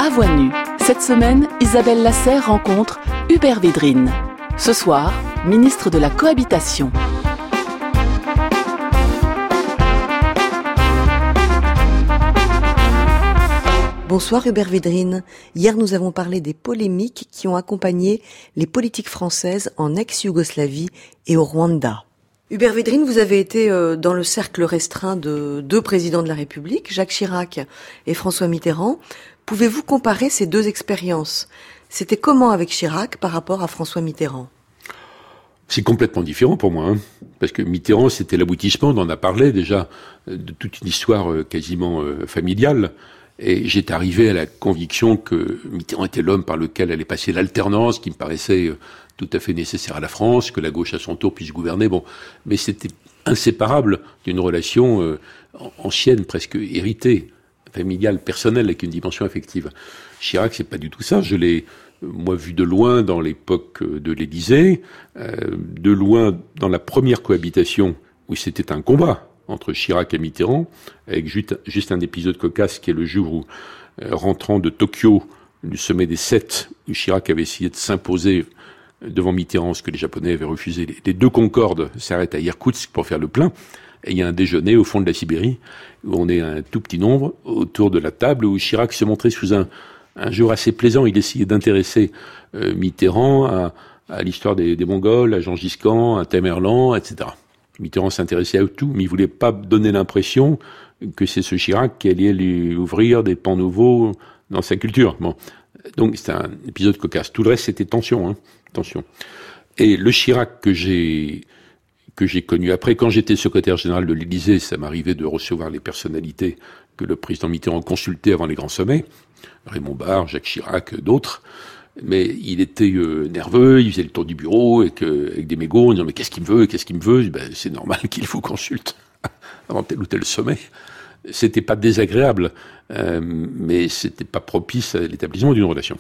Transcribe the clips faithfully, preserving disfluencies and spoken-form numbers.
À voix nue, cette semaine, Isabelle Lasserre rencontre Hubert Védrine. Ce soir, ministre de la Cohabitation. Bonsoir Hubert Védrine. Hier, nous avons parlé des polémiques qui ont accompagné les politiques françaises en ex-Yougoslavie et au Rwanda. Hubert Védrine, vous avez été dans le cercle restreint de deux présidents de la République, Jacques Chirac et François Mitterrand. Pouvez-vous comparer ces deux expériences ? C'était comment avec Chirac par rapport à François Mitterrand ? C'est complètement différent pour moi, hein, parce que Mitterrand, c'était l'aboutissement, on en a parlé déjà, de toute une histoire quasiment familiale. Et j'étais arrivé à la conviction que Mitterrand était l'homme par lequel allait passer l'alternance, qui me paraissait tout à fait nécessaire à la France, que la gauche à son tour puisse gouverner. Bon, mais c'était inséparable d'une relation euh, ancienne, presque héritée, familiale, personnelle, avec une dimension affective. Chirac, c'est pas du tout ça. Je l'ai, moi, vu de loin dans l'époque de l'Élysée, euh, de loin dans la première cohabitation où c'était un combat entre Chirac et Mitterrand, avec juste, juste un épisode cocasse qui est le jour où, euh, rentrant de Tokyo, du sommet des Sept, où Chirac avait essayé de s'imposer devant Mitterrand, ce que les Japonais avaient refusé. Les, les deux Concorde s'arrêtent à Irkoutsk pour faire le plein, et il y a un déjeuner au fond de la Sibérie, où on est un tout petit nombre autour de la table, où Chirac se montrait sous un, un jour assez plaisant. Il essayait d'intéresser euh, Mitterrand à, à l'histoire des, des Mongols, à Gengis Khan, à Tamerlan, et cetera. Mitterrand s'intéressait à tout, mais il voulait pas donner l'impression que c'est ce Chirac qui allait lui ouvrir des pans nouveaux dans sa culture. Bon. Donc, c'était un épisode cocasse. Tout le reste, c'était tension, hein. Tension. Et le Chirac que j'ai, que j'ai connu après, quand j'étais secrétaire général de l'Élysée, ça m'arrivait de recevoir les personnalités que le président Mitterrand consultait avant les grands sommets. Raymond Barre, Jacques Chirac, d'autres. Mais il était euh, nerveux, il faisait le tour du bureau avec, euh, avec des mégots, en disant « mais qu'est-ce qu'il me veut, qu'est-ce qu'il me veut ?» Ben, c'est normal qu'il vous consulte avant tel ou tel sommet. C'était pas désagréable, euh, mais c'était pas propice à l'établissement d'une relation.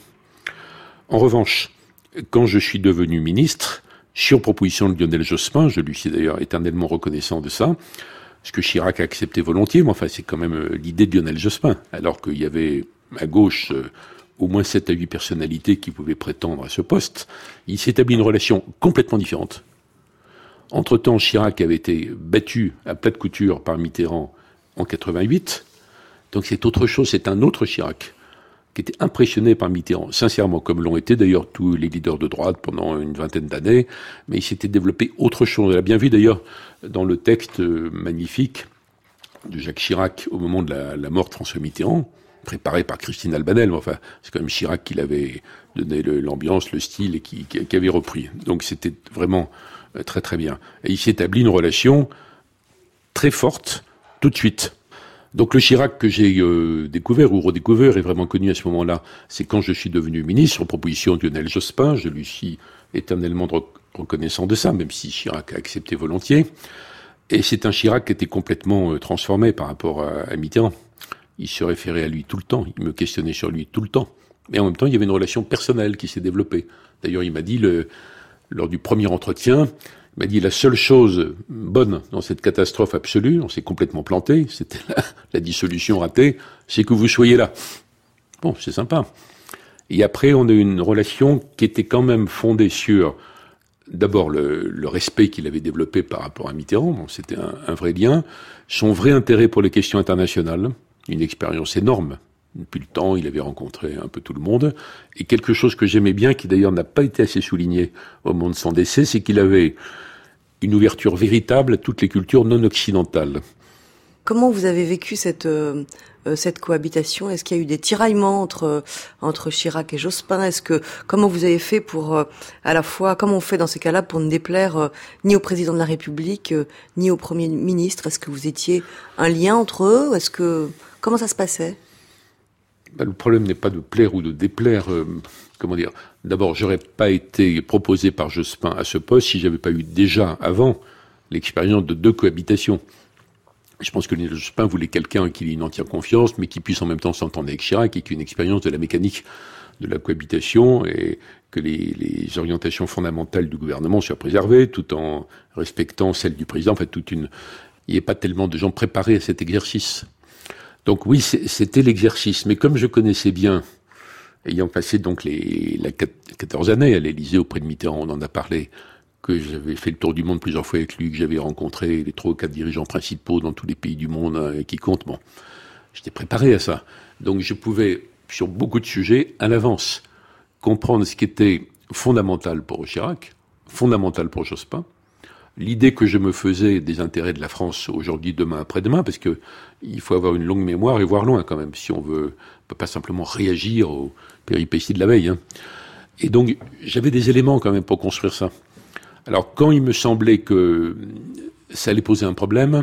En revanche, quand je suis devenu ministre, sur proposition de Lionel Jospin, je lui suis d'ailleurs éternellement reconnaissant de ça, ce que Chirac a accepté volontiers, mais enfin c'est quand même euh, l'idée de Lionel Jospin, alors qu'il y avait à gauche euh, au moins sept à huit personnalités qui pouvaient prétendre à ce poste, il s'établit une relation complètement différente. Entre-temps, Chirac avait été battu à plat de couture par Mitterrand en quatre-vingt-huit, donc c'est autre chose, c'est un autre Chirac, qui était impressionné par Mitterrand, sincèrement, comme l'ont été d'ailleurs tous les leaders de droite pendant une vingtaine d'années, mais il s'était développé autre chose. On l'a bien vu d'ailleurs dans le texte magnifique de Jacques Chirac au moment de la, la mort de François Mitterrand, préparé par Christine Albanel, mais enfin, c'est quand même Chirac qui l'avait donné le, l'ambiance, le style, et qui, qui, qui avait repris. Donc c'était vraiment euh, très très bien. Et il s'établit une relation très forte, tout de suite. Donc le Chirac que j'ai euh, découvert, ou redécouvert, et vraiment connu à ce moment-là, c'est quand je suis devenu ministre, en proposition de Lionel Jospin, je lui suis éternellement reconnaissant de ça, même si Chirac a accepté volontiers. Et c'est un Chirac qui était complètement euh, transformé par rapport à, à Mitterrand. Il se référait à lui tout le temps, il me questionnait sur lui tout le temps. Mais en même temps, il y avait une relation personnelle qui s'est développée. D'ailleurs, il m'a dit, le, lors du premier entretien, il m'a dit la seule chose bonne dans cette catastrophe absolue, on s'est complètement planté, c'était la, la dissolution ratée, c'est que vous soyez là. Bon, c'est sympa. Et après, on a eu une relation qui était quand même fondée sur, d'abord, le, le respect qu'il avait développé par rapport à Mitterrand, bon, c'était un, un vrai lien, son vrai intérêt pour les questions internationales, une expérience énorme. Depuis le temps, il avait rencontré un peu tout le monde. Et quelque chose que j'aimais bien, qui d'ailleurs n'a pas été assez souligné au moment de son décès, c'est qu'il avait une ouverture véritable à toutes les cultures non occidentales. Comment vous avez vécu cette, euh, cette cohabitation ? Est-ce qu'il y a eu des tiraillements entre, entre Chirac et Jospin ? Est-ce que, comment vous avez fait pour, euh, à la fois, comment on fait dans ces cas-là pour ne déplaire euh, ni au président de la République, euh, ni au Premier ministre ? Est-ce que vous étiez un lien entre eux ? Est-ce que, comment ça se passait ? Ben, le problème n'est pas de plaire ou de déplaire. Euh, comment dire ? D'abord, j'aurais pas été proposé par Jospin à ce poste si j'avais pas eu déjà, avant, l'expérience de deux cohabitations. Je pense que Jospin voulait quelqu'un qui ait une entière confiance, mais qui puisse en même temps s'entendre avec Chirac et qui ait une expérience de la mécanique de la cohabitation et que les, les orientations fondamentales du gouvernement soient préservées tout en respectant celles du président. En fait, toute une, il n'y a pas tellement de gens préparés à cet exercice. Donc oui, c'était l'exercice. Mais comme je connaissais bien ayant passé donc les, la quatorze années à l'Élysée auprès de Mitterrand, on en a parlé, que j'avais fait le tour du monde plusieurs fois avec lui, que j'avais rencontré les trois ou quatre dirigeants principaux dans tous les pays du monde hein, qui comptent. Bon, j'étais préparé à ça. Donc je pouvais, sur beaucoup de sujets, à l'avance, comprendre ce qui était fondamental pour Chirac, fondamental pour Jospin, l'idée que je me faisais des intérêts de la France aujourd'hui, demain, après-demain, parce que il faut avoir une longue mémoire et voir loin quand même, si on veut, on peut pas simplement réagir aux péripéties de la veille. Hein. Et donc j'avais des éléments quand même pour construire ça. Alors, quand il me semblait que ça allait poser un problème,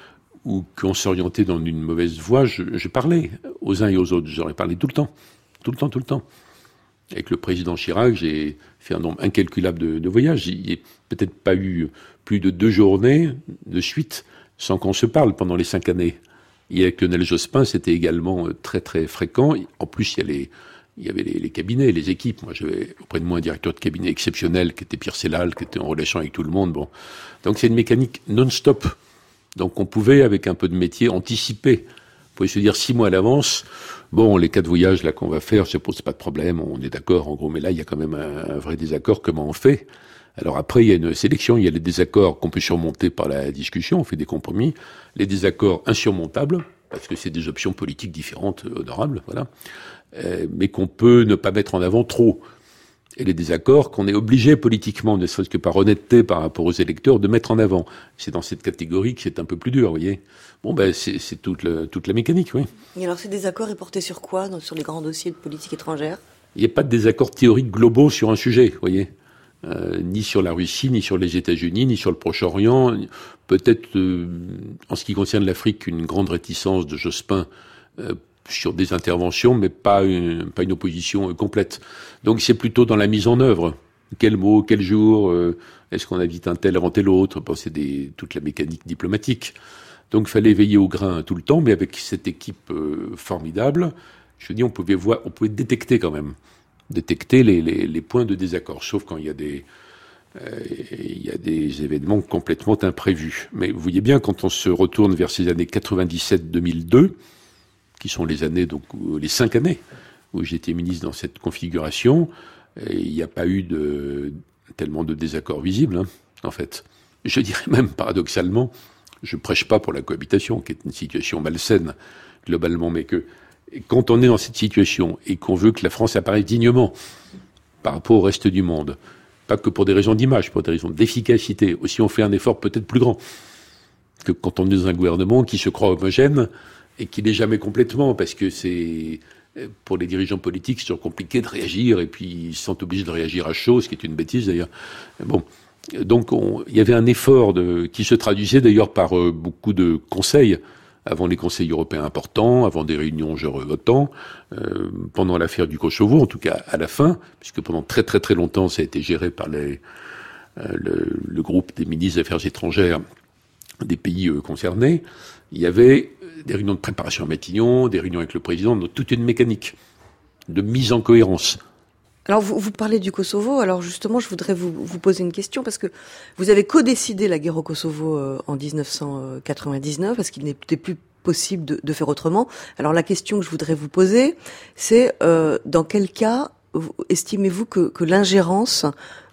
ou qu'on s'orientait dans une mauvaise voie, je, je parlais aux uns et aux autres. J'en ai parlé tout le temps. Tout le temps, tout le temps. Avec le président Chirac, j'ai fait un nombre incalculable de, de voyages. Il n'y a peut-être pas eu plus de deux journées de suite sans qu'on se parle pendant les cinq années. Et avec Lionel Jospin, c'était également très, très fréquent. En plus, il y a les... Il y avait les, les cabinets, les équipes. Moi, j'avais auprès de moi un directeur de cabinet exceptionnel qui était Pierre Sellal, qui était en relation avec tout le monde. Bon, donc c'est une mécanique non-stop. Donc on pouvait, avec un peu de métier, anticiper. On pouvait se dire six mois à l'avance. Bon, les quatre voyages là qu'on va faire, ça pose pas de problème. On est d'accord, en gros. Mais là, il y a quand même un, un vrai désaccord. Comment on fait? Alors après, il y a une sélection. Il y a les désaccords qu'on peut surmonter par la discussion. On fait des compromis. Les désaccords insurmontables, parce que c'est des options politiques différentes, honorables, voilà. Euh, mais qu'on peut ne pas mettre en avant trop. Et les désaccords qu'on est obligé politiquement, ne serait-ce que par honnêteté par rapport aux électeurs, de mettre en avant. C'est dans cette catégorie que c'est un peu plus dur, vous voyez. Bon, ben, c'est, c'est toute, le, toute la mécanique, oui. Et alors, ces désaccords est porté sur quoi, donc, sur les grands dossiers de politique étrangère? Il n'y a pas de désaccords théoriques globaux sur un sujet, vous voyez. Euh, ni sur la Russie, ni sur les États-Unis, ni sur le Proche-Orient. Peut-être, euh, en ce qui concerne l'Afrique, une grande réticence de Jospin euh, sur des interventions, mais pas une, pas une opposition euh, complète. Donc c'est plutôt dans la mise en œuvre. Quel mot, quel jour, euh, est-ce qu'on invite un tel avant tel autre? Bon, c'est des, toute la mécanique diplomatique. Donc il fallait veiller au grain tout le temps, mais avec cette équipe euh, formidable, je dis, on pouvait voir, on pouvait détecter quand même, détecter les, les, les points de désaccord, sauf quand il y a des, euh, il y a des événements complètement imprévus. Mais vous voyez bien, quand on se retourne vers ces années quatre-vingt-dix-sept deux mille deux, qui sont les années, donc les cinq années où j'étais ministre dans cette configuration, il n'y a pas eu de, tellement de désaccords visibles, hein, en fait. Je dirais même, paradoxalement, je prêche pas pour la cohabitation, qui est une situation malsaine, globalement, mais que quand on est dans cette situation et qu'on veut que la France apparaisse dignement par rapport au reste du monde, pas que pour des raisons d'image, pour des raisons d'efficacité, aussi on fait un effort peut-être plus grand que quand on est dans un gouvernement qui se croit homogène et qui n'est jamais complètement, parce que c'est, pour les dirigeants politiques, c'est toujours compliqué de réagir, et puis ils sont obligés de réagir à chaud, ce qui est une bêtise d'ailleurs. Bon, donc on, il y avait un effort de, qui se traduisait d'ailleurs par euh, beaucoup de conseils, avant les conseils européens importants, avant des réunions Euro-OTAN, euh, pendant l'affaire du Kosovo, en tout cas à la fin, puisque pendant très très très longtemps ça a été géré par les, euh, le, le groupe des ministres des Affaires étrangères des pays euh, concernés. Il y avait des réunions de préparation à Matignon, des réunions avec le président, donc toute une mécanique de mise en cohérence. Alors, vous, vous parlez du Kosovo. Alors, justement, je voudrais vous, vous poser une question, parce que vous avez co-décidé la guerre au Kosovo euh, en dix-neuf cent quatre-vingt-dix-neuf, parce qu'il n'était plus possible de, de faire autrement. Alors, la question que je voudrais vous poser, c'est euh, dans quel cas vous, estimez-vous que, que l'ingérence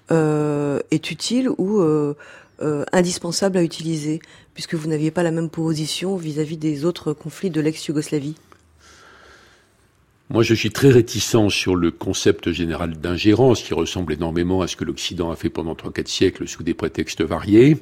euh, est utile ou euh, euh, indispensable à utiliser, puisque vous n'aviez pas la même position vis-à-vis des autres conflits de l'ex-Yougoslavie? Moi, je suis très réticent sur le concept général d'ingérence qui ressemble énormément à ce que l'Occident a fait pendant trois quatre siècles sous des prétextes variés.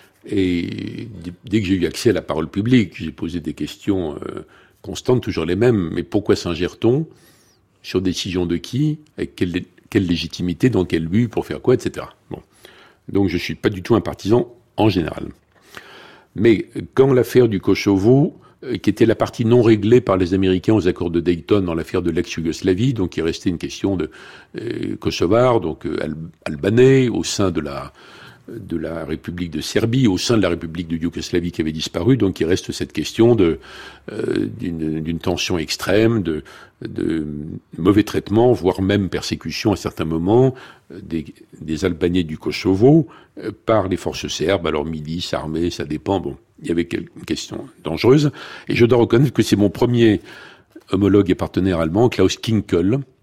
Et dès que j'ai eu accès à la parole publique, j'ai posé des questions euh, constantes, toujours les mêmes. Mais pourquoi s'ingère-t-on? Sur décision de qui? Avec quelle, quelle légitimité? Dans quel but? Pour faire quoi? Etc. Bon. Donc, je suis pas du tout un partisan en général. Mais quand l'affaire du Kosovo, qui était la partie non réglée par les Américains aux accords de Dayton dans l'affaire de l'ex-Yougoslavie, donc il restait une question de euh, kosovar, donc euh, al- albanais, au sein de la de la République de Serbie, au sein de la République de Yougoslavie qui avait disparu, donc il reste cette question de euh, d'une, d'une tension extrême, de, de mauvais traitement, voire même persécution à certains moments des, des Albanais du Kosovo euh, par les forces serbes, alors milices, armées, ça dépend, bon. Il y avait une question dangereuse. Et je dois reconnaître que c'est mon premier homologue et partenaire allemand, Klaus Kinkel,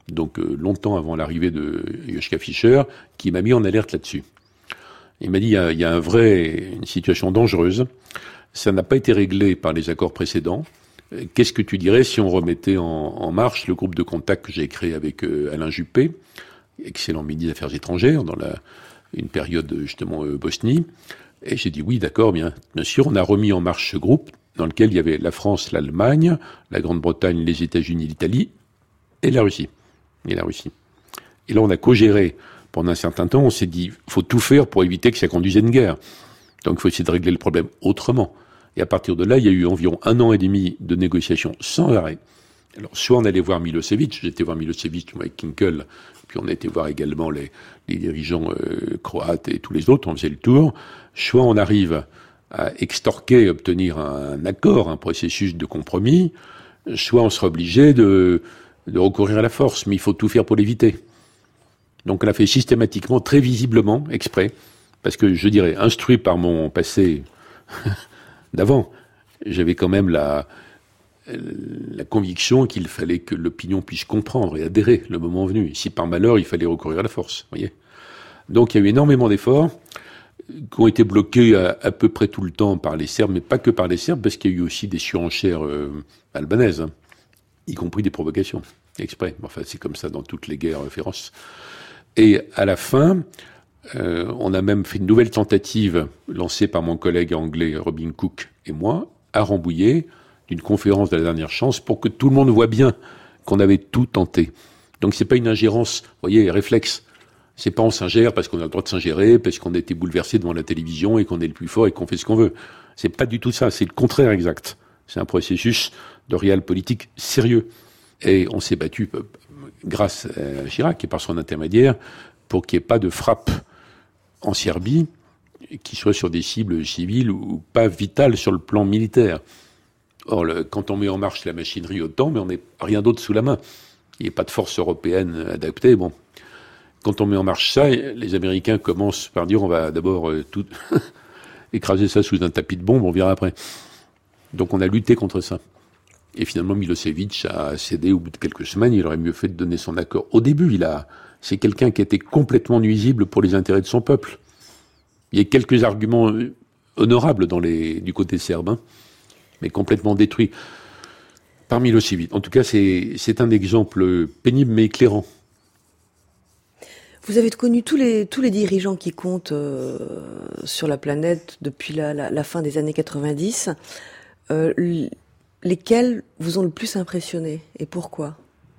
donc euh, longtemps avant l'arrivée de Joschka Fischer, qui m'a mis en alerte là-dessus. Il m'a dit, il y a, il y a un vrai, une situation dangereuse, ça n'a pas été réglé par les accords précédents. Qu'est-ce que tu dirais si on remettait en, en marche le groupe de contact que j'ai créé avec euh, Alain Juppé, excellent ministre des Affaires étrangères, dans la, une période justement euh, Bosnie. Et j'ai dit oui, d'accord, bien, bien sûr, on a remis en marche ce groupe dans lequel il y avait la France, l'Allemagne, la Grande-Bretagne, les États-Unis, l'Italie et la Russie. Et la Russie. Et là, on a co-géré pendant un certain temps. On s'est dit, faut tout faire pour éviter que ça conduise à une guerre. Donc, il faut essayer de régler le problème autrement. Et à partir de là, il y a eu environ un an et demi de négociations sans arrêt. Alors, soit on allait voir Milosevic, j'étais voir Milosevic avec Kinkel, puis on a été voir également les, les dirigeants euh, croates et tous les autres, on faisait le tour. Soit on arrive à extorquer, obtenir un, un accord, un processus de compromis, soit on sera obligé de, de recourir à la force, mais il faut tout faire pour l'éviter. Donc on l'a fait systématiquement, très visiblement, exprès, parce que je dirais, instruit par mon passé d'avant, j'avais quand même la, la conviction qu'il fallait que l'opinion puisse comprendre et adhérer le moment venu. Si par malheur, il fallait recourir à la force, voyez. Donc il y a eu énormément d'efforts qui ont été bloqués à, à peu près tout le temps par les Serbes, mais pas que par les Serbes, parce qu'il y a eu aussi des surenchères euh, albanaises, hein, y compris des provocations, exprès. Enfin, c'est comme ça dans toutes les guerres féroces. Et à la fin, euh, on a même fait une nouvelle tentative lancée par mon collègue anglais Robin Cook et moi, à Rambouillet, d'une conférence de la dernière chance, pour que tout le monde voit bien qu'on avait tout tenté. Donc c'est pas une ingérence, vous voyez, réflexe. C'est pas on s'ingère parce qu'on a le droit de s'ingérer, parce qu'on a été bouleversé devant la télévision et qu'on est le plus fort et qu'on fait ce qu'on veut. C'est pas du tout ça, c'est le contraire exact. C'est un processus de réel politique sérieux. Et on s'est battu grâce à Chirac et par son intermédiaire pour qu'il n'y ait pas de frappe en Serbie qui soit sur des cibles civiles ou pas vitales sur le plan militaire. Or, le, quand on met en marche la machinerie autant, mais on n'a rien d'autre sous la main. Il n'y a pas de force européenne adaptée. Bon. Quand on met en marche ça, les Américains commencent par dire on va d'abord euh, tout écraser ça sous un tapis de bombes, on verra après. Donc on a lutté contre ça. Et finalement, Milosevic a cédé au bout de quelques semaines. Il aurait mieux fait de donner son accord. Au début, il a, c'est quelqu'un qui était complètement nuisible pour les intérêts de son peuple. Il y a quelques arguments honorables dans les, du côté serbe, hein, mais complètement détruits par Milosevic. En tout cas, c'est, c'est un exemple pénible mais éclairant. Vous avez connu tous les, tous les dirigeants qui comptent euh, sur la planète depuis la, la, la fin des années quatre-vingt-dix. Euh, lesquels vous ont le plus impressionné et pourquoi ?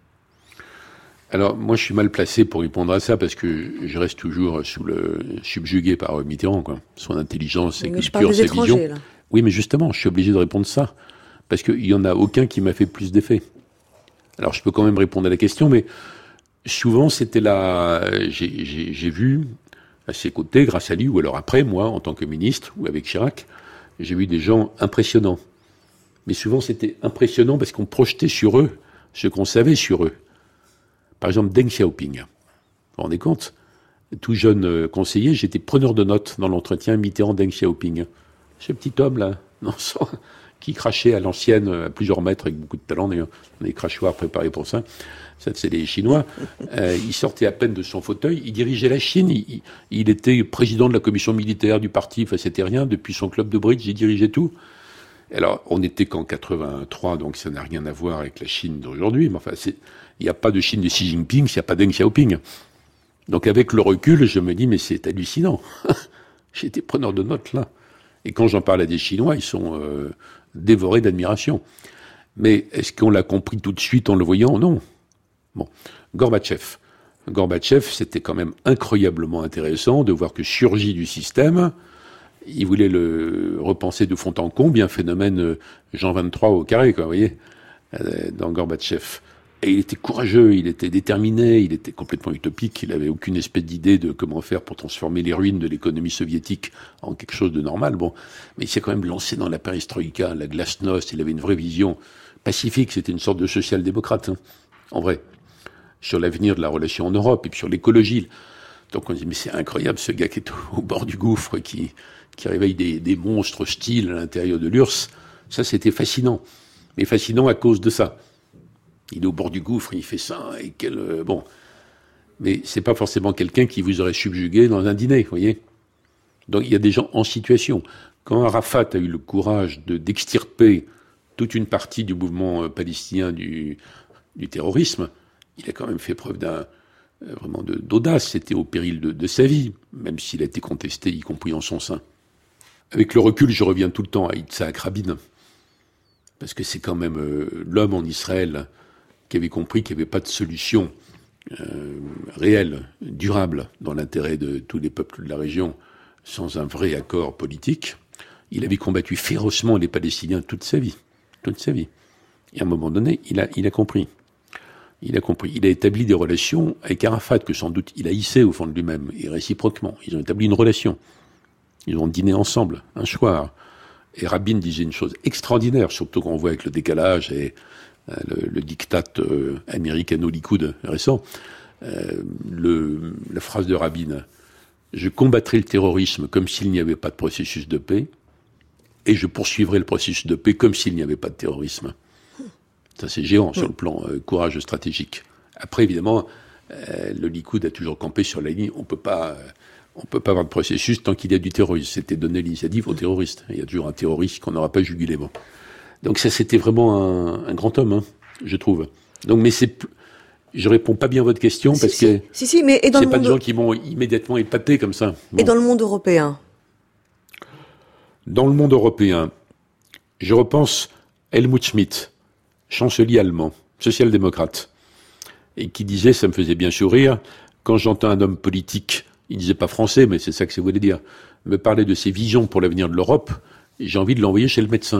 Alors, moi, je suis mal placé pour répondre à ça parce que je reste toujours sous le subjugué par Mitterrand, quoi. Son intelligence, ses cultures, ses visions. Là. Oui, mais justement, je suis obligé de répondre ça parce qu'il y en a aucun qui m'a fait plus d'effet. Alors, je peux quand même répondre à la question, mais souvent, c'était là, j'ai, j'ai, j'ai vu à ses côtés, grâce à lui, ou alors après, moi, en tant que ministre, ou avec Chirac, j'ai vu des gens impressionnants. Mais souvent, c'était impressionnant parce qu'on projetait sur eux ce qu'on savait sur eux. Par exemple, Deng Xiaoping. Vous vous rendez compte ? Tout jeune conseiller, j'étais preneur de notes dans l'entretien Mitterrand-Deng Xiaoping. Ce petit homme-là, non, sans, qui crachait à l'ancienne à plusieurs mètres avec beaucoup de talent, d'ailleurs, des crachoirs préparés pour ça. Ça, c'est les Chinois. Euh, il sortait à peine de son fauteuil. Il dirigeait la Chine. Il, il était président de la commission militaire du parti. Enfin, c'était rien. Depuis son club de bridge, il dirigeait tout. Alors, on n'était qu'en quatre-vingt-trois, donc ça n'a rien à voir avec la Chine d'aujourd'hui. Mais enfin, il n'y a pas de Chine de Xi Jinping s'il n'y a pas Deng Xiaoping. Donc, avec le recul, je me dis, mais c'est hallucinant. J'étais preneur de notes, là. Et quand j'en parle à des Chinois, ils sont euh, dévorés d'admiration. Mais est-ce qu'on l'a compris tout de suite en le voyant ? Non. Bon, Gorbatchev. Gorbatchev, c'était quand même incroyablement intéressant de voir que surgit du système, il voulait le repenser de fond en comble, un phénomène Jean vingt-trois au carré, quoi, vous voyez, dans Gorbatchev. Et il était courageux, il était déterminé, il était complètement utopique, il avait aucune espèce d'idée de comment faire pour transformer les ruines de l'économie soviétique en quelque chose de normal, bon. Mais il s'est quand même lancé dans la perestroïka, la glasnost, il avait une vraie vision pacifique, c'était une sorte de social-démocrate, hein, en vrai. Sur l'avenir de la relation en Europe et puis sur l'écologie. Donc on dit mais c'est incroyable ce gars qui est au, au bord du gouffre, qui, qui réveille des, des monstres hostiles à l'intérieur de l'U R S S. Ça c'était fascinant. Mais fascinant à cause de ça. Il est au bord du gouffre, il fait ça, et quel... Euh, bon. Mais c'est pas forcément quelqu'un qui vous aurait subjugué dans un dîner, vous voyez. Donc il y a des gens en situation. Quand Arafat a eu le courage de, d'extirper toute une partie du mouvement euh, palestinien du, du terrorisme, il a quand même fait preuve d'un, euh, vraiment de, d'audace. C'était au péril de, de sa vie, même s'il a été contesté, y compris en son sein. Avec le recul, je reviens tout le temps à Yitzhak Rabin, parce que c'est quand même euh, l'homme en Israël qui avait compris qu'il n'y avait pas de solution euh, réelle, durable, dans l'intérêt de tous les peuples de la région, sans un vrai accord politique. Il avait combattu férocement les Palestiniens toute sa vie, toute sa vie. Et à un moment donné, il a, il a compris. Il a compris. Il a établi des relations avec Arafat, que sans doute il haïssait au fond de lui-même, et réciproquement. Ils ont établi une relation. Ils ont dîné ensemble, un soir. Et Rabin disait une chose extraordinaire, surtout quand on voit avec le décalage et euh, le, le diktat euh, américano-likoud récent. Euh, le, la phrase de Rabin, « Je combattrai le terrorisme comme s'il n'y avait pas de processus de paix, et je poursuivrai le processus de paix comme s'il n'y avait pas de terrorisme. » Ça, c'est géant sur le plan euh, courage stratégique. Après, évidemment, euh, le Likoud a toujours campé sur la ligne. On peut pas, euh, on peut pas avoir de processus tant qu'il y a du terrorisme. C'était donner l'initiative aux terroristes. Il y a toujours un terroriste qu'on n'aura pas jugulé. Bon. Donc ça, c'était vraiment un, un grand homme, hein, je trouve. Donc, mais c'est, je réponds pas bien à votre question si, parce si, que si, si, mais et dans c'est le pas monde... des gens qui m'ont immédiatement épaté comme ça. Bon. Et dans le monde européen? Dans le monde européen, je repense Helmut Schmidt, chancelier allemand, social-démocrate, et qui disait, ça me faisait bien sourire, quand j'entends un homme politique, il disait pas français, mais c'est ça que ça voulait dire, me parler de ses visions pour l'avenir de l'Europe, j'ai envie de l'envoyer chez le médecin.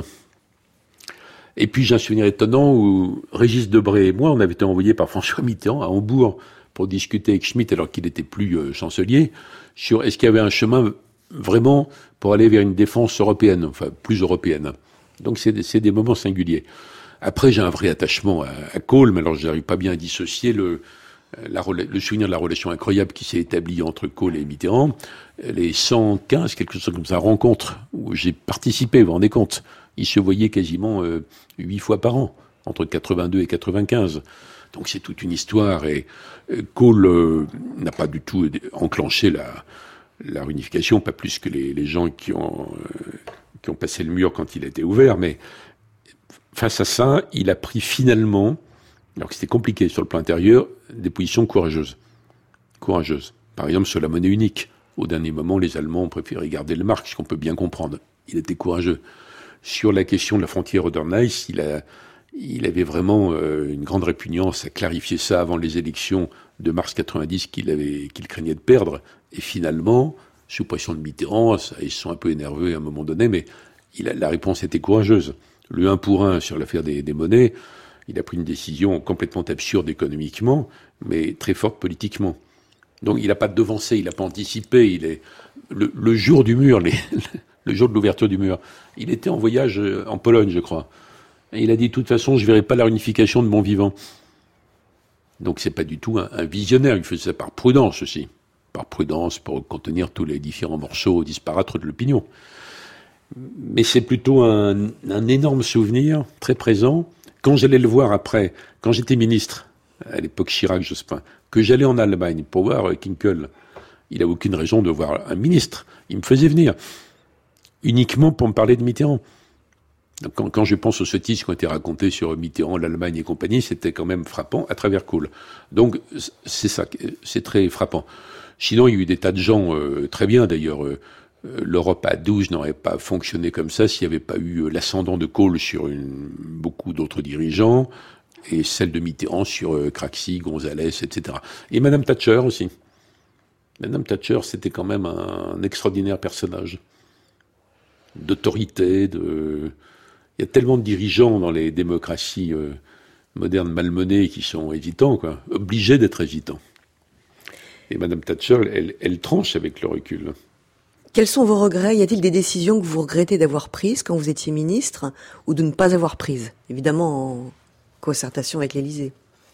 Et puis j'ai un souvenir étonnant où Régis Debray et moi, on avait été envoyés par François Mitterrand à Hambourg pour discuter avec Schmitt, alors qu'il n'était plus euh, chancelier, sur est-ce qu'il y avait un chemin vraiment pour aller vers une défense européenne, enfin plus européenne. Donc c'est, c'est des moments singuliers. Après, j'ai un vrai attachement à, à Kohl, mais alors je n'arrive pas bien à dissocier le, la, le souvenir de la relation incroyable qui s'est établie entre Kohl et Mitterrand. Les cent quinze, quelque chose comme ça, rencontres où j'ai participé, vous vous rendez compte, ils se voyaient quasiment euh, huit fois par an, entre quatre-vingt-deux et quatre-vingt-quinze. Donc c'est toute une histoire, et euh, Kohl euh, n'a pas du tout enclenché la, la réunification, pas plus que les, les gens qui ont, euh, qui ont passé le mur quand il a été ouvert, mais face à ça, il a pris finalement, alors que c'était compliqué sur le plan intérieur, des positions courageuses. Courageuses. Par exemple, sur la monnaie unique. Au dernier moment, les Allemands ont préféré garder le mark, ce qu'on peut bien comprendre. Il était courageux. Sur la question de la frontière Oder-Neisse, il a, il avait vraiment euh, une grande répugnance à clarifier ça avant les élections de mars quatre-vingt-dix qu'il avait, qu'il craignait de perdre. Et finalement, sous pression de Mitterrand, ça, ils se sont un peu énervés à un moment donné, mais il a, la réponse était courageuse. Le un pour un sur l'affaire des, des monnaies, il a pris une décision complètement absurde économiquement, mais très forte politiquement. Donc il n'a pas devancé, il n'a pas anticipé. Il est le, le jour du mur, les, le jour de l'ouverture du mur, il était en voyage en Pologne, je crois. Et il a dit, de toute façon, je ne verrai pas la réunification de mon vivant. Donc c'est pas du tout un, un visionnaire, il faisait ça par prudence aussi. Par prudence pour contenir tous les différents morceaux disparates de l'opinion. Mais c'est plutôt un, un énorme souvenir, très présent. Quand j'allais le voir après, quand j'étais ministre, à l'époque Chirac, Jospin, que j'allais en Allemagne pour voir Kinkel, il n'a aucune raison de voir un ministre. Il me faisait venir, uniquement pour me parler de Mitterrand. Donc quand, quand je pense aux sottises qui ont été racontées sur Mitterrand, l'Allemagne et compagnie, c'était quand même frappant à travers Kohl. Donc c'est ça, c'est très frappant. Sinon, il y a eu des tas de gens, euh, très bien d'ailleurs, euh, l'Europe à douze n'aurait pas fonctionné comme ça s'il n'y avait pas eu l'ascendant de Kohl sur une, beaucoup d'autres dirigeants, et celle de Mitterrand sur euh, Craxi, González, et cetera. Et Madame Thatcher aussi. Madame Thatcher, c'était quand même un, un extraordinaire personnage. D'autorité, de... Il y a tellement de dirigeants dans les démocraties euh, modernes malmenées qui sont hésitants, quoi, obligés d'être hésitants. Et Madame Thatcher, elle, elle tranche avec le recul. Quels sont vos regrets? Y a-t-il des décisions que vous regrettez d'avoir prises quand vous étiez ministre ou de ne pas avoir prises? Évidemment en concertation avec l'Élysée.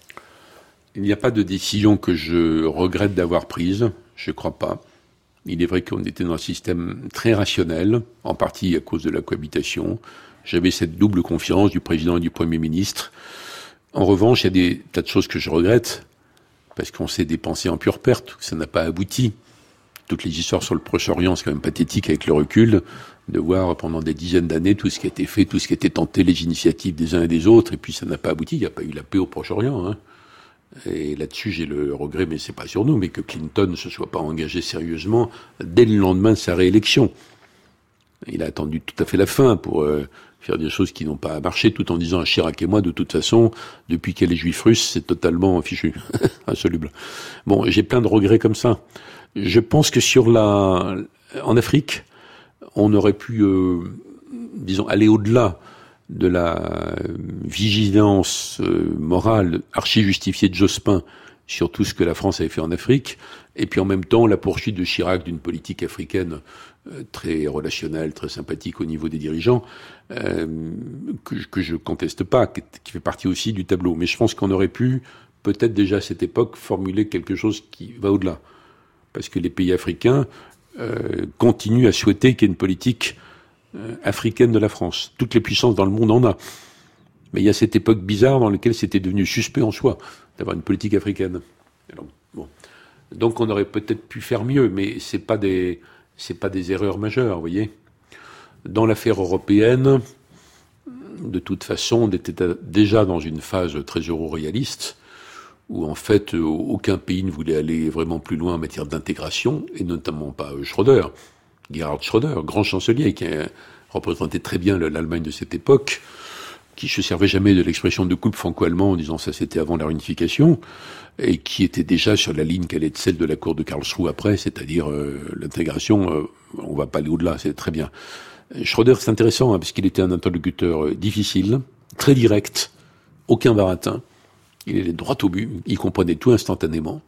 Il n'y a pas de décision que je regrette d'avoir prise, je ne crois pas. Il est vrai qu'on était dans un système très rationnel, en partie à cause de la cohabitation. J'avais cette double confiance du président et du Premier ministre. En revanche, il y a des tas de choses que je regrette, parce qu'on s'est dépensé en pure perte, que ça n'a pas abouti. Toutes les histoires sur le Proche-Orient, c'est quand même pathétique avec le recul, de voir pendant des dizaines d'années tout ce qui a été fait, tout ce qui a été tenté, les initiatives des uns et des autres, et puis ça n'a pas abouti. Il n'y a pas eu la paix au Proche-Orient, hein. Et là-dessus, j'ai le regret, mais c'est pas sur nous, mais que Clinton ne se soit pas engagé sérieusement dès le lendemain de sa réélection. Il a attendu tout à fait la fin pour euh, faire des choses qui n'ont pas marché, tout en disant à Chirac et moi, de toute façon, depuis qu'elle est juif russe, c'est totalement fichu, insoluble. Bon, j'ai plein de regrets comme ça. Je pense que sur la, en Afrique, on aurait pu, euh, disons, aller au-delà de la vigilance euh, morale archi-justifiée de Jospin sur tout ce que la France avait fait en Afrique, et puis en même temps la poursuite de Chirac d'une politique africaine euh, très relationnelle, très sympathique au niveau des dirigeants, euh, que, que je conteste pas, qui, qui fait partie aussi du tableau. Mais je pense qu'on aurait pu, peut-être déjà à cette époque, formuler quelque chose qui va au-delà. Parce que les pays africains euh, continuent à souhaiter qu'il y ait une politique euh, africaine de la France. Toutes les puissances dans le monde en a. Mais il y a cette époque bizarre dans laquelle c'était devenu suspect en soi d'avoir une politique africaine. Alors, bon. Donc on aurait peut-être pu faire mieux, mais c'est pas des c'est pas des erreurs majeures, vous voyez. Dans l'affaire européenne, de toute façon, on était déjà dans une phase très euro-réaliste, où en fait aucun pays ne voulait aller vraiment plus loin en matière d'intégration, et notamment pas Schröder, Gerhard Schröder, grand chancelier, qui a représenté très bien l'Allemagne de cette époque, qui se servait jamais de l'expression de couple franco-allemand en disant ça c'était avant la réunification, et qui était déjà sur la ligne qu'elle est celle de la cour de Karlsruhe après, c'est-à-dire euh, l'intégration, euh, on va pas aller au-delà, c'est très bien. Schröder, c'est intéressant, hein, parce qu'il était un interlocuteur euh, difficile, très direct, aucun baratin, il allait droit au but, il comprenait tout instantanément,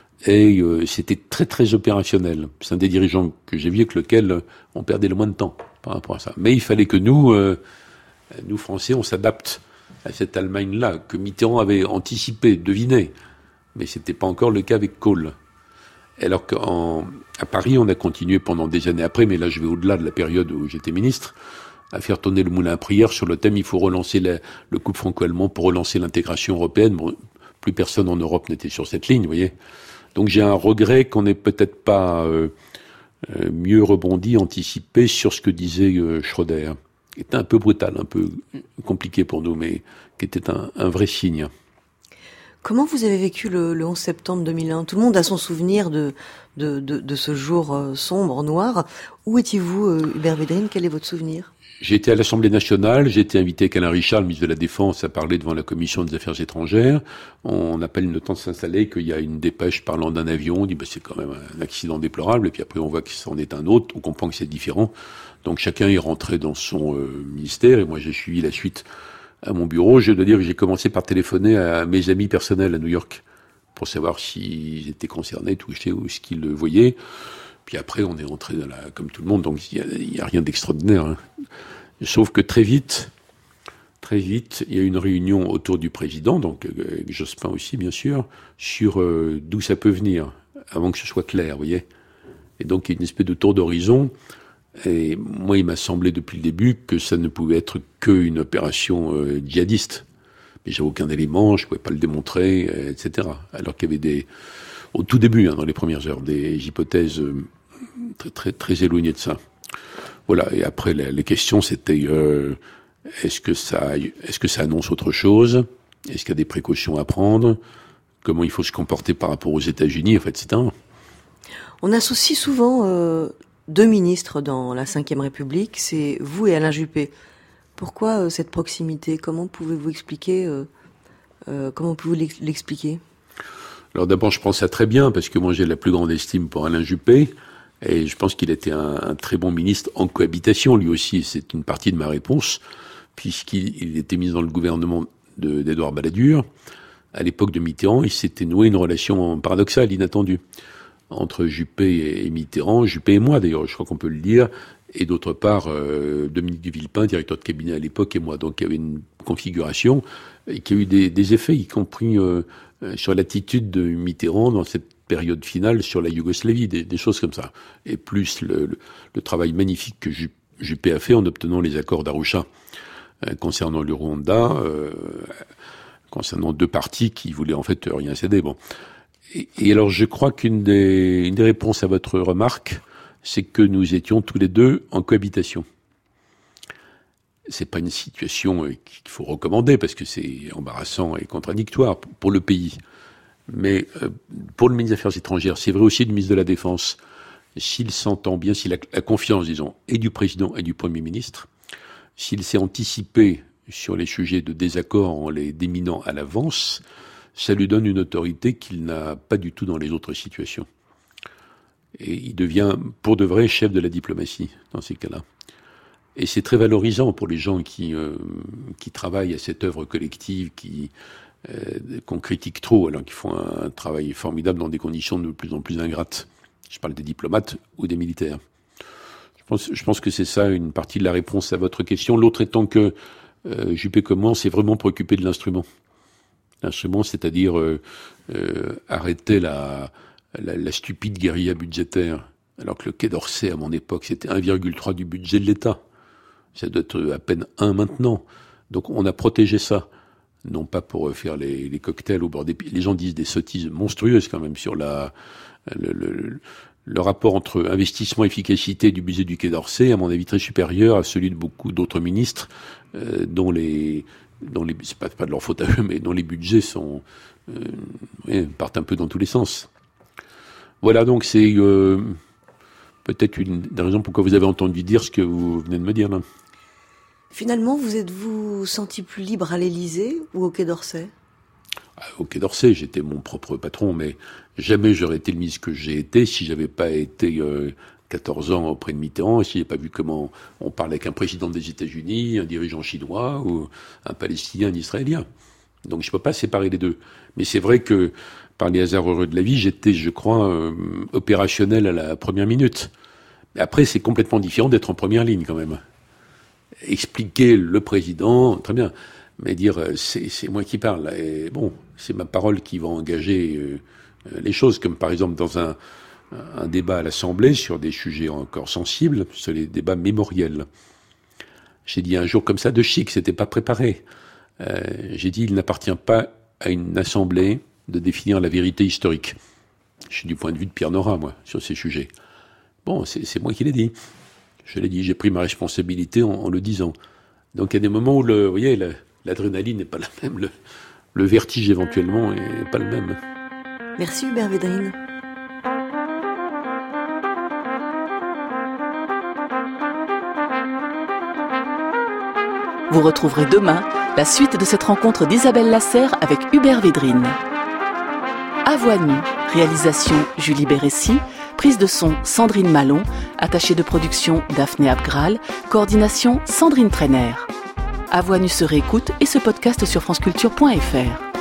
et euh, c'était très très opérationnel. C'est un des dirigeants que j'ai vu avec lequel euh, on perdait le moins de temps par rapport à ça. Mais il fallait que nous... Euh, Nous, Français, on s'adapte à cette Allemagne-là, que Mitterrand avait anticipé, deviné. Mais c'était pas encore le cas avec Kohl. Alors qu'à Paris, on a continué pendant des années après, mais là, je vais au-delà de la période où j'étais ministre, à faire tourner le moulin à prière sur le thème, il faut relancer la, le couple franco-allemand pour relancer l'intégration européenne. Bon, plus personne en Europe n'était sur cette ligne, vous voyez. Donc j'ai un regret qu'on n'ait peut-être pas euh, euh, mieux rebondi, anticipé sur ce que disait euh, Schröder, qui était un peu brutal, un peu compliqué pour nous, mais qui était un, un vrai signe. Comment vous avez vécu le, le onze septembre deux mille un ? Tout le monde a son souvenir de, de, de, de ce jour euh, sombre, noir. Où étiez-vous, euh, Hubert Védrine ? Quel est votre souvenir ? J'ai été à l'Assemblée nationale, j'ai été invité avec Alain Richard, le ministre de la Défense, à parler devant la Commission des Affaires étrangères. On appelle le temps de s'installer qu'il y a une dépêche parlant d'un avion, on dit bah, c'est quand même un accident déplorable, et puis après on voit que c'en est un autre, on comprend que c'est différent. Donc chacun est rentré dans son euh, ministère, et moi j'ai suivi la suite à mon bureau. Je dois dire que j'ai commencé par téléphoner à mes amis personnels à New York, pour savoir s'ils étaient concernés, touchés, ou ce qu'ils le voyaient. Puis après, on est rentré dans la, comme tout le monde, donc il n'y a, a rien d'extraordinaire, hein. Sauf que très vite, très vite, il y a eu une réunion autour du président, donc avec Jospin aussi, bien sûr, sur euh, d'où ça peut venir, avant que ce soit clair, vous voyez. Et donc, il y a une espèce de tour d'horizon. Et moi, il m'a semblé depuis le début que ça ne pouvait être qu'une opération euh, djihadiste. Mais j'avais aucun élément, je pouvais pas le démontrer, euh, et cetera. Alors qu'il y avait des, au tout début, hein, dans les premières heures, des hypothèses euh, très, très, très éloignées de ça. Voilà. Et après, les, les questions, c'était euh, est-ce que ça, est-ce que ça annonce autre chose ? Est-ce qu'il y a des précautions à prendre ? Comment il faut se comporter par rapport aux États-Unis, en fait, et cetera. On associe souvent euh, deux ministres dans la cinquième République, c'est vous et Alain Juppé. Pourquoi euh, cette proximité ? Comment pouvez-vous expliquer euh, euh, Comment pouvez-vous l'expliquer ? Alors d'abord, je pense ça très bien, parce que moi j'ai la plus grande estime pour Alain Juppé, et je pense qu'il était un, un très bon ministre en cohabitation, lui aussi. C'est une partie de ma réponse, puisqu'il il était mis dans le gouvernement de, d'Édouard Balladur. À l'époque de Mitterrand, il s'était noué une relation paradoxale, inattendue, entre Juppé et Mitterrand, Juppé et moi d'ailleurs, je crois qu'on peut le dire, et d'autre part euh, Dominique de Villepin, directeur de cabinet à l'époque, et moi. Donc il y avait une configuration qui a eu des, des effets, y compris euh, sur l'attitude de Mitterrand dans cette période finale sur la Yougoslavie, des, des choses comme ça. Et plus le, le, le travail magnifique que Juppé a fait en obtenant les accords d'Arusha euh, concernant le Rwanda, euh, concernant deux partis qui voulaient en fait rien céder. Bon. Et, et alors je crois qu'une des, une des réponses à votre remarque, c'est que nous étions tous les deux en cohabitation. C'est pas une situation qu'il faut recommander parce que c'est embarrassant et contradictoire pour le pays. Mais pour le ministre des Affaires étrangères, c'est vrai aussi du ministre de la Défense, s'il s'entend bien, s'il a la confiance, disons, et du président et du Premier ministre, s'il s'est anticipé sur les sujets de désaccord en les déminant à l'avance, ça lui donne une autorité qu'il n'a pas du tout dans les autres situations. Et il devient, pour de vrai, chef de la diplomatie dans ces cas-là. Et c'est très valorisant pour les gens qui euh, qui travaillent à cette œuvre collective, qui euh, qu'on critique trop, alors qu'ils font un, un travail formidable dans des conditions de plus en plus ingrates. Je parle des diplomates ou des militaires. Je pense, je pense que c'est ça une partie de la réponse à votre question. L'autre étant que euh, Juppé comme moi, on s'est vraiment préoccupé de l'instrument. L'instrument, c'est-à-dire euh, euh, arrêter la, la, la stupide guérilla budgétaire. Alors que le Quai d'Orsay, à mon époque, c'était un virgule trois du budget de l'État. Ça doit être à peine un maintenant. Donc on a protégé ça. Non pas pour faire les, les cocktails au bord des... Les gens disent des sottises monstrueuses quand même sur la, le, le, le rapport entre investissement et efficacité du budget du Quai d'Orsay, à mon avis très supérieur à celui de beaucoup d'autres ministres, euh, dont les... dont les c'est pas, pas de leur faute à eux, mais dont les budgets sont... Euh, ouais, partent un peu dans tous les sens. Voilà, donc c'est... Euh, peut-être une des raisons pourquoi vous avez entendu dire ce que vous venez de me dire là. Finalement, vous êtes-vous senti plus libre à l'Élysée ou au Quai d'Orsay ? Au Quai d'Orsay, j'étais mon propre patron, mais jamais j'aurais été le ministre que j'ai été si j'avais pas été euh, quatorze ans auprès de Mitterrand, et si j'ai pas vu comment on parle avec un président des États-Unis, un dirigeant chinois ou un Palestinien, un Israélien. Donc je peux pas séparer les deux. Mais c'est vrai que par les hasards heureux de la vie, j'étais, je crois, euh, opérationnel à la première minute. Mais après, c'est complètement différent d'être en première ligne quand même. Expliquer le président, très bien, mais dire c'est, c'est moi qui parle. Et bon, c'est ma parole qui va engager euh, les choses, comme par exemple dans un, un débat à l'Assemblée sur des sujets encore sensibles, sur les débats mémoriels. J'ai dit un jour comme ça de chic, c'était pas préparé. Euh, j'ai dit il n'appartient pas à une assemblée de définir la vérité historique. Je suis du point de vue de Pierre Nora, moi, sur ces sujets. Bon, c'est, c'est moi qui l'ai dit. Je l'ai dit, j'ai pris ma responsabilité en, en le disant. Donc il y a des moments où, le, vous voyez, la, l'adrénaline n'est pas la même, le, le vertige éventuellement n'est pas le même. Merci Hubert Védrine. Vous retrouverez demain la suite de cette rencontre d'Isabelle Lasserre avec Hubert Védrine. À voix nue, réalisation Julie Bérécy, prise de son Sandrine Malon, attachée de production Daphné Abgral, coordination Sandrine Trainer. À voix nue se réécoute et se podcast sur franceculture point f r.